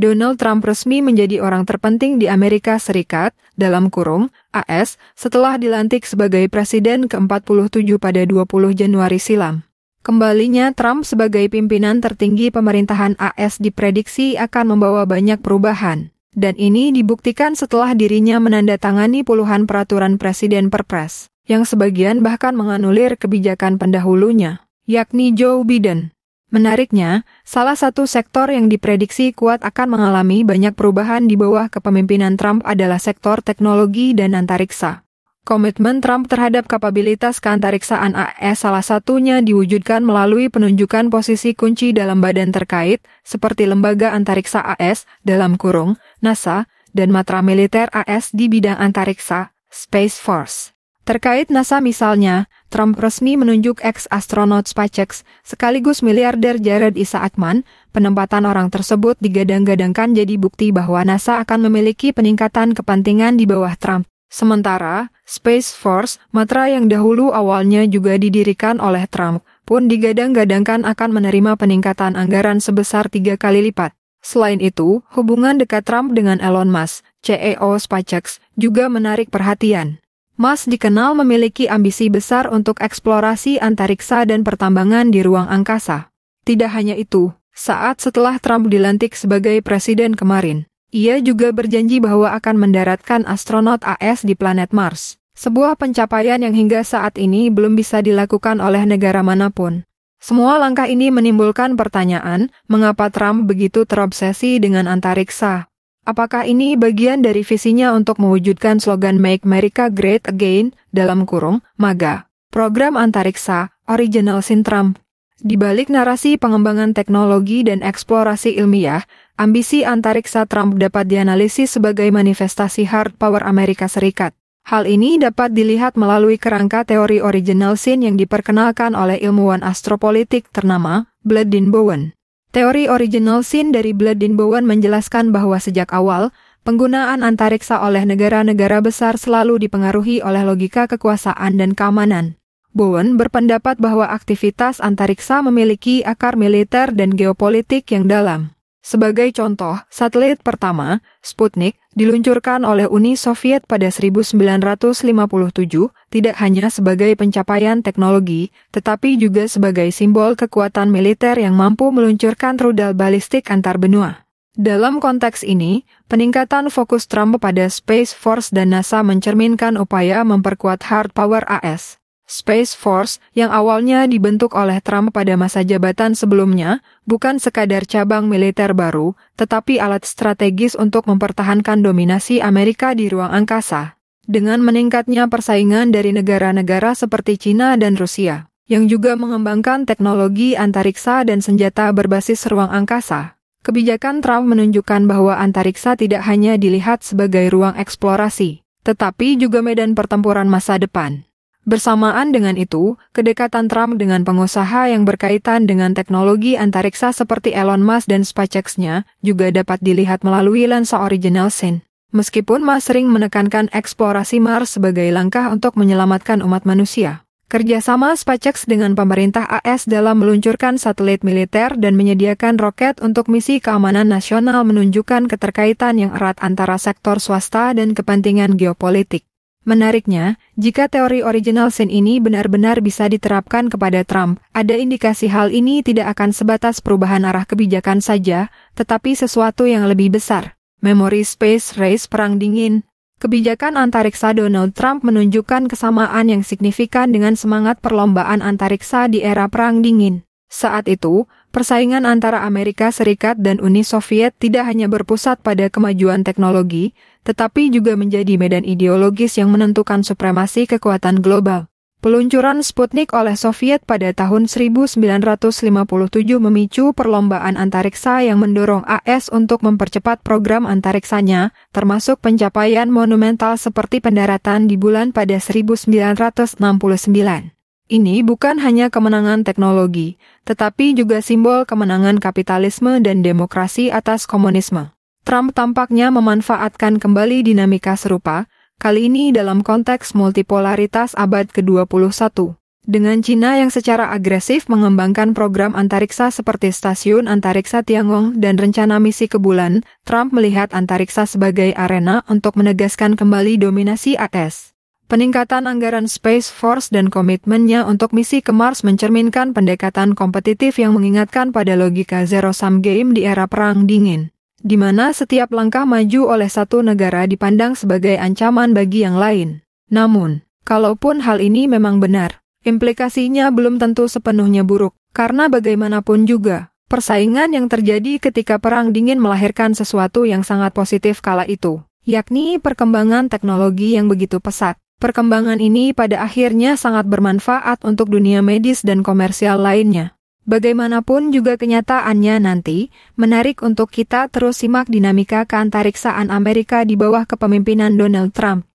Donald Trump resmi menjadi orang terpenting di Amerika Serikat, (AS), setelah dilantik sebagai Presiden ke-47 pada 20 Januari silam. Kembalinya Trump sebagai pimpinan tertinggi pemerintahan AS diprediksi akan membawa banyak perubahan, dan ini dibuktikan setelah dirinya menandatangani puluhan peraturan Presiden Perpres, yang sebagian bahkan menganulir kebijakan pendahulunya, yakni Joe Biden. Menariknya, salah satu sektor yang diprediksi kuat akan mengalami banyak perubahan di bawah kepemimpinan Trump adalah sektor teknologi dan antariksa. Komitmen Trump terhadap kapabilitas keantariksaan AS salah satunya diwujudkan melalui penunjukan posisi kunci dalam badan terkait, seperti Lembaga Antariksa AS, (NASA), dan Matra Militer AS di bidang antariksa, Space Force. Terkait NASA misalnya, Trump resmi menunjuk ex-astronot SpaceX sekaligus miliarder Jared Isaacman. Penempatan orang tersebut digadang-gadangkan jadi bukti bahwa NASA akan memiliki peningkatan kepentingan di bawah Trump. Sementara, Space Force, matra yang dahulu awalnya juga didirikan oleh Trump, pun digadang-gadangkan akan menerima peningkatan anggaran sebesar 3 kali lipat. Selain itu, hubungan dekat Trump dengan Elon Musk, CEO SpaceX, juga menarik perhatian. Musk dikenal memiliki ambisi besar untuk eksplorasi antariksa dan pertambangan di ruang angkasa. Tidak hanya itu, saat setelah Trump dilantik sebagai presiden kemarin, ia juga berjanji bahwa akan mendaratkan astronot AS di planet Mars, sebuah pencapaian yang hingga saat ini belum bisa dilakukan oleh negara manapun. Semua langkah ini menimbulkan pertanyaan, mengapa Trump begitu terobsesi dengan antariksa? Apakah ini bagian dari visinya untuk mewujudkan slogan Make America Great Again, (MAGA), program antariksa, Original Sin Trump? Di balik narasi pengembangan teknologi dan eksplorasi ilmiah, ambisi antariksa Trump dapat dianalisis sebagai manifestasi hard power Amerika Serikat. Hal ini dapat dilihat melalui kerangka teori Original Sin yang diperkenalkan oleh ilmuwan astropolitik ternama, Bladin Bowen. Teori Original Sin dari Bladin Bowen menjelaskan bahwa sejak awal, penggunaan antariksa oleh negara-negara besar selalu dipengaruhi oleh logika kekuasaan dan keamanan. Bowen berpendapat bahwa aktivitas antariksa memiliki akar militer dan geopolitik yang dalam. Sebagai contoh, satelit pertama, Sputnik, diluncurkan oleh Uni Soviet pada 1957, tidak hanya sebagai pencapaian teknologi, tetapi juga sebagai simbol kekuatan militer yang mampu meluncurkan rudal balistik antar benua. Dalam konteks ini, peningkatan fokus Trump pada Space Force dan NASA mencerminkan upaya memperkuat hard power AS. Space Force, yang awalnya dibentuk oleh Trump pada masa jabatan sebelumnya, bukan sekadar cabang militer baru, tetapi alat strategis untuk mempertahankan dominasi Amerika di ruang angkasa. Dengan meningkatnya persaingan dari negara-negara seperti China dan Rusia, yang juga mengembangkan teknologi antariksa dan senjata berbasis ruang angkasa, kebijakan Trump menunjukkan bahwa antariksa tidak hanya dilihat sebagai ruang eksplorasi, tetapi juga medan pertempuran masa depan. Bersamaan dengan itu, kedekatan Trump dengan pengusaha yang berkaitan dengan teknologi antariksa seperti Elon Musk dan SpaceX-nya juga dapat dilihat melalui lensa Original Sin. Meskipun Musk sering menekankan eksplorasi Mars sebagai langkah untuk menyelamatkan umat manusia, kerjasama SpaceX dengan pemerintah AS dalam meluncurkan satelit militer dan menyediakan roket untuk misi keamanan nasional menunjukkan keterkaitan yang erat antara sektor swasta dan kepentingan geopolitik. Menariknya, jika teori Original Sin ini benar-benar bisa diterapkan kepada Trump, ada indikasi hal ini tidak akan sebatas perubahan arah kebijakan saja, tetapi sesuatu yang lebih besar. Memori Space Race Perang Dingin. Kebijakan antariksa Donald Trump menunjukkan kesamaan yang signifikan dengan semangat perlombaan antariksa di era Perang Dingin. Saat itu, persaingan antara Amerika Serikat dan Uni Soviet tidak hanya berpusat pada kemajuan teknologi, tetapi juga menjadi medan ideologis yang menentukan supremasi kekuatan global. Peluncuran Sputnik oleh Soviet pada tahun 1957 memicu perlombaan antariksa yang mendorong AS untuk mempercepat program antariksanya, termasuk pencapaian monumental seperti pendaratan di bulan pada 1969. Ini bukan hanya kemenangan teknologi, tetapi juga simbol kemenangan kapitalisme dan demokrasi atas komunisme. Trump tampaknya memanfaatkan kembali dinamika serupa, kali ini dalam konteks multipolaritas abad ke-21. Dengan China yang secara agresif mengembangkan program antariksa seperti stasiun antariksa Tiangong dan rencana misi ke bulan, Trump melihat antariksa sebagai arena untuk menegaskan kembali dominasi AS. Peningkatan anggaran Space Force dan komitmennya untuk misi ke Mars mencerminkan pendekatan kompetitif yang mengingatkan pada logika zero-sum game di era Perang Dingin, di mana setiap langkah maju oleh satu negara dipandang sebagai ancaman bagi yang lain. Namun, kalaupun hal ini memang benar, implikasinya belum tentu sepenuhnya buruk, karena bagaimanapun juga, persaingan yang terjadi ketika Perang Dingin melahirkan sesuatu yang sangat positif kala itu, yakni perkembangan teknologi yang begitu pesat. Perkembangan ini pada akhirnya sangat bermanfaat untuk dunia medis dan komersial lainnya. Bagaimanapun juga kenyataannya nanti, menarik untuk kita terus simak dinamika keantariksaan Amerika di bawah kepemimpinan Donald Trump.